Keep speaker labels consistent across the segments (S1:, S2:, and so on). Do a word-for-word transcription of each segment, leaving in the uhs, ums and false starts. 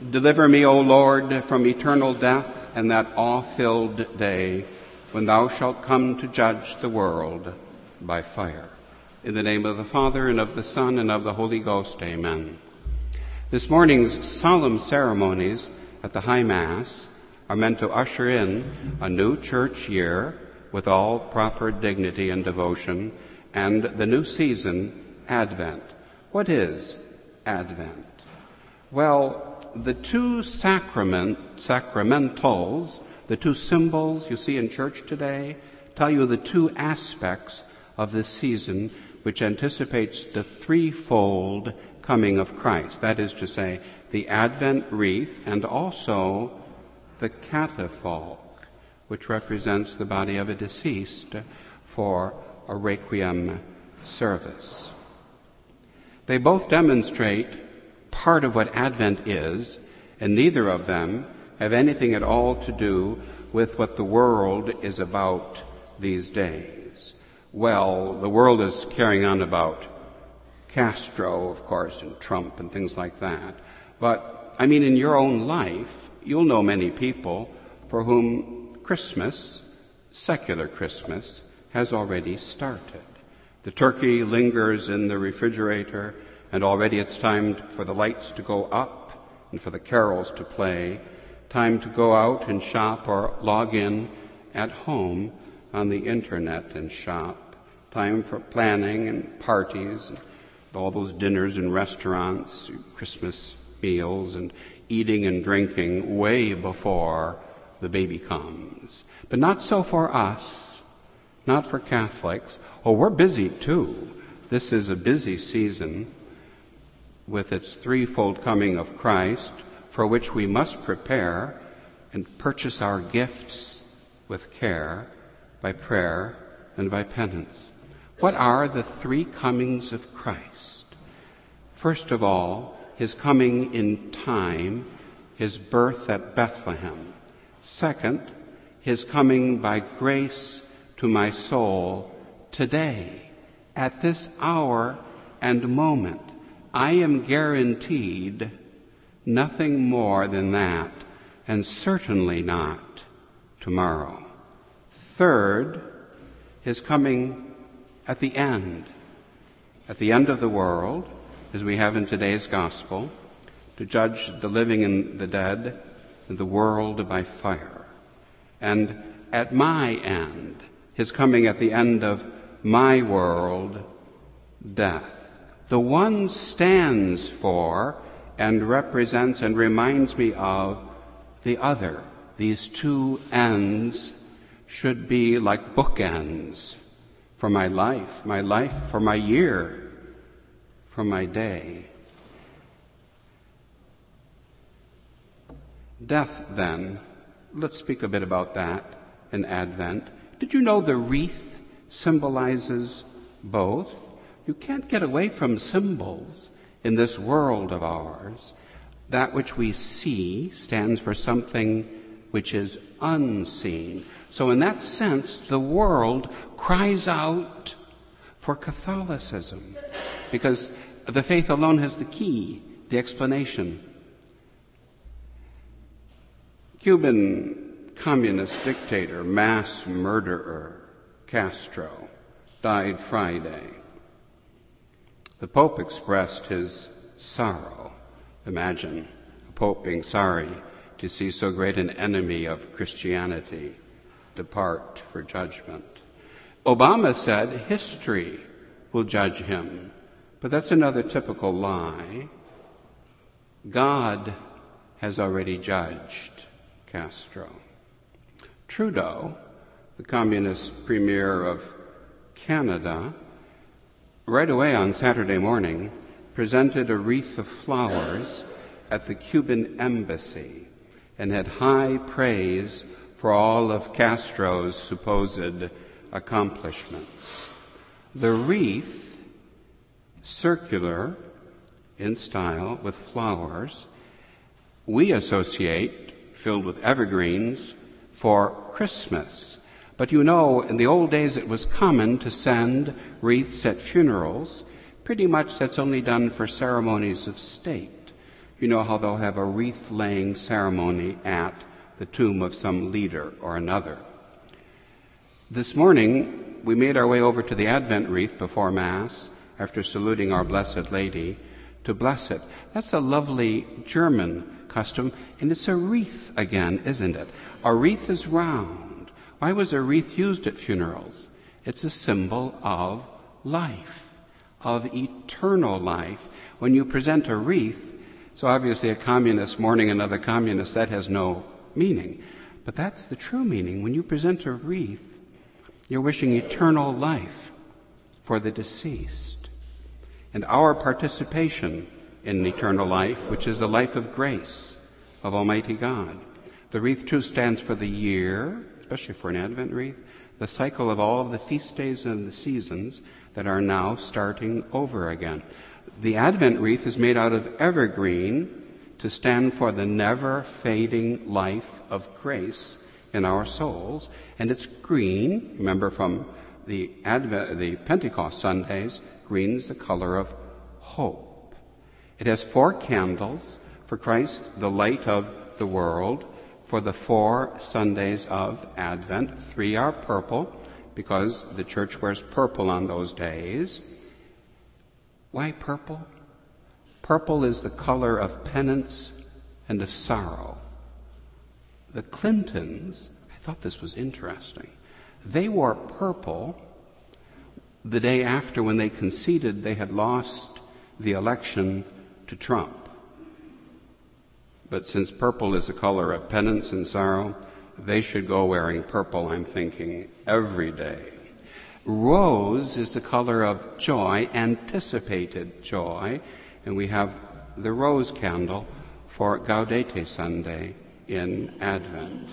S1: Deliver me, O Lord, from eternal death and that awe-filled day when thou shalt come to judge the world by fire. In the name of the Father, and of the Son, and of the Holy Ghost, amen. This morning's solemn ceremonies at the High Mass are meant to usher in a new church year with all proper dignity and devotion, and the new season, Advent. What is Advent? Well, the two sacrament, sacramentals, the two symbols you see in church today, tell you the two aspects of this season which anticipates the threefold coming of Christ. That is to say, the Advent wreath and also the catafalque, which represents the body of a deceased for a requiem service. They both demonstrate part of what Advent is, and neither of them have anything at all to do with what the world is about these days. Well, the world is carrying on about Castro, of course, and Trump and things like that. But, I mean, in your own life, you'll know many people for whom Christmas, secular Christmas, has already started. The turkey lingers in the refrigerator, and already it's time for the lights to go up and for the carols to play, time to go out and shop or log in at home on the internet and shop, time for planning and parties, and all those dinners and restaurants, Christmas meals, and eating and drinking way before the baby comes. But not so for us, not for Catholics. Oh, we're busy too. This is a busy season with its threefold coming of Christ, for which we must prepare and purchase our gifts with care by prayer and by penance. What are the three comings of Christ? First of all, his coming in time, his birth at Bethlehem. Second, his coming by grace to my soul today, at this hour and moment. I am guaranteed nothing more than that, and certainly not tomorrow. Third, his coming at the end, at the end of the world, as we have in today's gospel, to judge the living and the dead and the world by fire. And at my end, his coming at the end of my world, death. The one stands for and represents and reminds me of the other. These two ends should be like bookends for my life, my life for my year, for my day. Death, then, let's speak a bit about that in Advent. Did you know the wreath symbolizes both? You can't get away from symbols in this world of ours. That which we see stands for something which is unseen. So in that sense, the world cries out for Catholicism, because the faith alone has the key, the explanation. Cuban communist dictator, mass murderer, Castro, died Friday. The Pope expressed his sorrow. Imagine a Pope being sorry to see so great an enemy of Christianity depart for judgment. Obama said history will judge him, but that's another typical lie. God has already judged Castro. Trudeau, the communist premier of Canada, right away on Saturday morning, presented a wreath of flowers at the Cuban embassy and had high praise for all of Castro's supposed accomplishments. The wreath, circular in style with flowers, we associate, filled with evergreens, for Christmas. But you know, in the old days it was common to send wreaths at funerals. Pretty much that's only done for ceremonies of state. You know how they'll have a wreath-laying ceremony at the tomb of some leader or another. This morning, we made our way over to the Advent wreath before Mass, after saluting our Blessed Lady, to bless it. That's a lovely German custom, and it's a wreath again, isn't it? A wreath is round. Why was a wreath used at funerals? It's a symbol of life, of eternal life. When you present a wreath, so obviously a communist mourning another communist, that has no meaning. But that's the true meaning. When you present a wreath, you're wishing eternal life for the deceased. And our participation in eternal life, which is the life of grace of Almighty God. The wreath, too, stands for the year, especially for an Advent wreath, the cycle of all of the feast days and the seasons that are now starting over again. The Advent wreath is made out of evergreen to stand for the never-fading life of grace in our souls. And it's green, remember from the Advent, the Pentecost Sundays, green is the color of hope. It has four candles for Christ, the light of the world, for the four Sundays of Advent. Three are purple, because the church wears purple on those days. Why purple? Purple is the color of penance and of sorrow. The Clintons, I thought this was interesting, they wore purple the day after when they conceded they had lost the election to Trump. But since purple is the color of penance and sorrow, they should go wearing purple, I'm thinking, every day. Rose is the color of joy, anticipated joy, and we have the rose candle for Gaudete Sunday in Advent.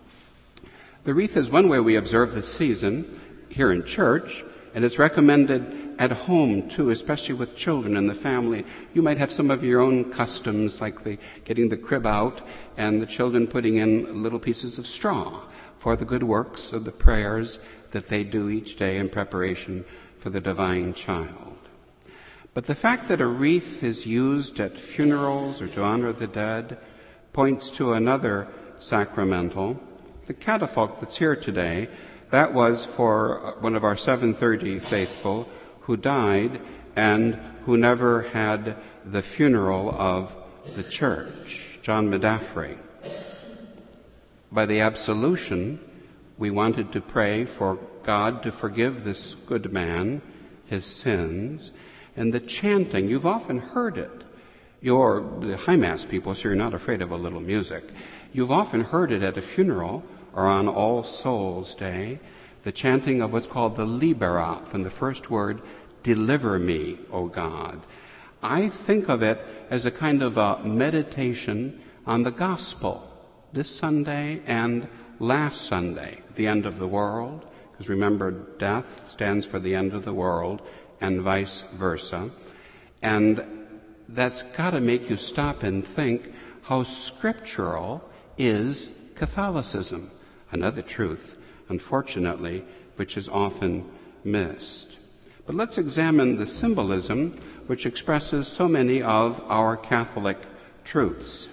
S1: The wreath is one way we observe the season here in church, and it's recommended at home, too, especially with children and the family. You might have some of your own customs, like the getting the crib out and the children putting in little pieces of straw for the good works of the prayers that they do each day in preparation for the divine child. But the fact that a wreath is used at funerals or to honor the dead points to another sacramental. The catafalque that's here today, that was for one of our seven thirty faithful who died and who never had the funeral of the church, John Medafre. By the absolution, we wanted to pray for God to forgive this good man his sins. And the chanting, you've often heard it. You're the High Mass people, so you're not afraid of a little music. You've often heard it at a funeral or on All Souls Day, the chanting of what's called the Libera, from the first word, deliver me, O God. I think of it as a kind of a meditation on the gospel this Sunday and last Sunday, the end of the world, because remember, death stands for the end of the world and vice versa. And that's got to make you stop and think how scriptural is Catholicism. Another truth, unfortunately, which is often missed. But let's examine the symbolism which expresses so many of our Catholic truths.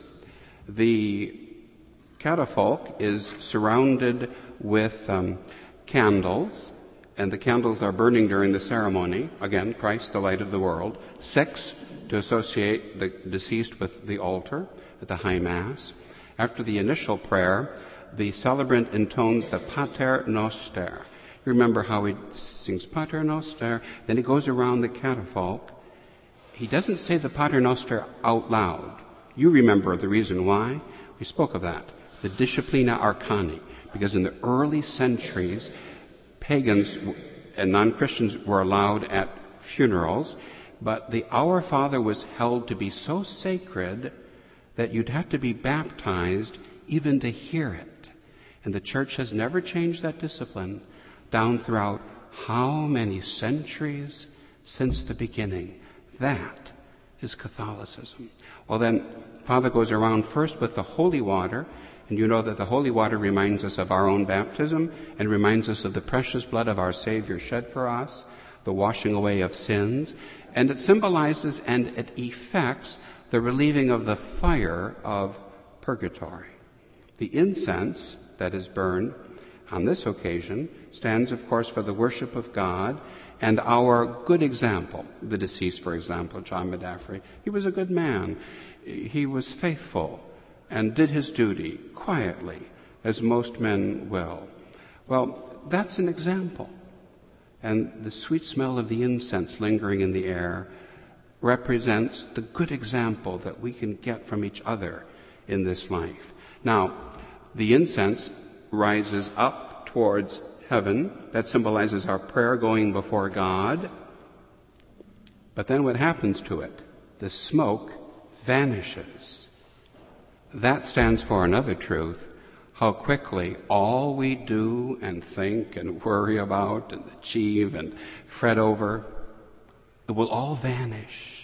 S1: The catafalque is surrounded with um, candles, and the candles are burning during the ceremony. Again, Christ, the light of the world. Six to associate the deceased with the altar at the High Mass. After the initial prayer, the celebrant intones the Pater Noster. You remember how he sings Pater Noster, then he goes around the catafalque. He doesn't say the Pater Noster out loud. You remember the reason why? We spoke of that, the Disciplina Arcani, because in the early centuries, pagans and non-Christians were allowed at funerals, but the Our Father was held to be so sacred that you'd have to be baptized even to hear it. And the church has never changed that discipline down throughout how many centuries since the beginning. That is Catholicism. Well, then, Father goes around first with the holy water, and you know that the holy water reminds us of our own baptism and reminds us of the precious blood of our Savior shed for us, the washing away of sins. And it symbolizes and it effects the relieving of the fire of purgatory. The incense that is burned on this occasion stands, of course, for the worship of God and our good example. The deceased, for example, John Medaffery, he was a good man. He was faithful and did his duty quietly, as most men will. Well, that's an example. And the sweet smell of the incense lingering in the air represents the good example that we can get from each other in this life. Now, the incense rises up towards heaven. That symbolizes our prayer going before God. But then what happens to it? The smoke vanishes. That stands for another truth, how quickly all we do and think and worry about and achieve and fret over, it will all vanish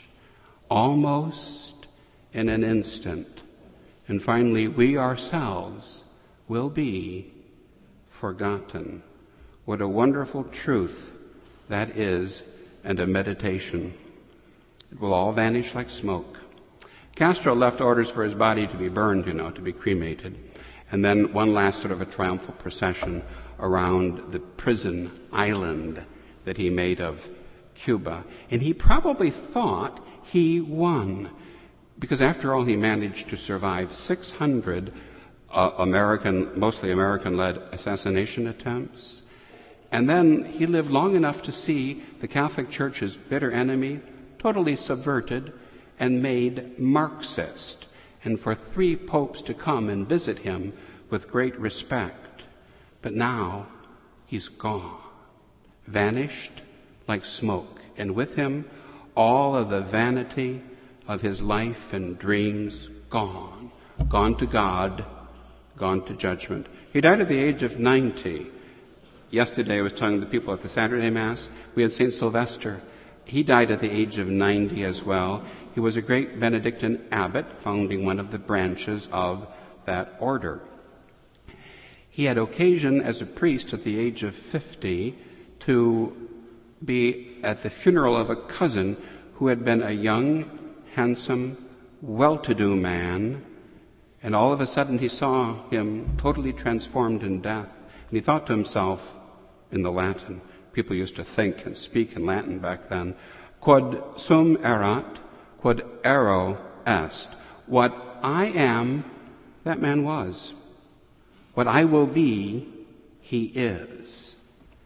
S1: almost in an instant. And finally, we ourselves will be forgotten. What a wonderful truth that is, and a meditation. It will all vanish like smoke. Castro left orders for his body to be burned, you know, to be cremated. And then one last sort of a triumphal procession around the prison island that he made of Cuba. And he probably thought he won, because after all, he managed to survive six hundred uh, American, mostly American-led assassination attempts. And then he lived long enough to see the Catholic Church's bitter enemy totally subverted and made Marxist, and for three popes to come and visit him with great respect. But now he's gone, vanished like smoke, and with him all of the vanity of his life and dreams gone, gone to God, gone to judgment. He died at the age of ninety. Yesterday I was telling the people at the Saturday Mass, we had Saint Sylvester. He died at the age of ninety as well. He was a great Benedictine abbot, founding one of the branches of that order. He had occasion as a priest at the age of fifty to be at the funeral of a cousin who had been a young, handsome, well-to-do man, and all of a sudden he saw him totally transformed in death. And he thought to himself, in the Latin, people used to think and speak in Latin back then, quod sum erat, quod ero est. What I am, that man was. What I will be, he is.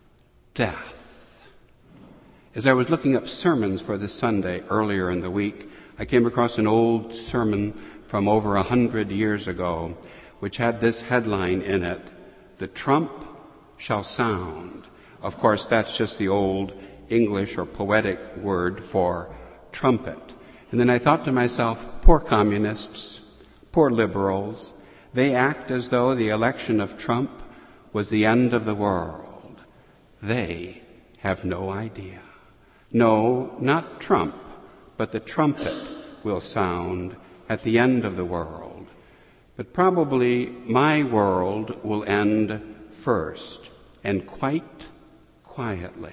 S1: Death. As I was looking up sermons for this Sunday earlier in the week, I came across an old sermon from over a hundred years ago, which had this headline in it, "The trump shall sound." Of course, that's just the old English or poetic word for trumpet. And then I thought to myself, poor communists, poor liberals, they act as though the election of Trump was the end of the world. They have no idea. No, not Trump, but the trumpet will sound at the end of the world. But probably my world will end first, and quite quietly.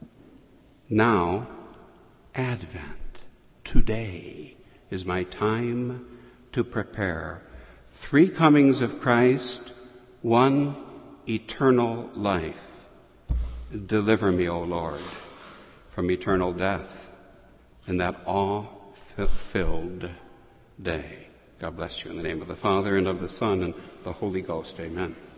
S1: Now, Advent, today, is my time to prepare. Three comings of Christ, one eternal life. Deliver me, O Lord, from eternal death in that awe-filled day. God bless you in the name of the Father, and of the Son, and the Holy Ghost. Amen.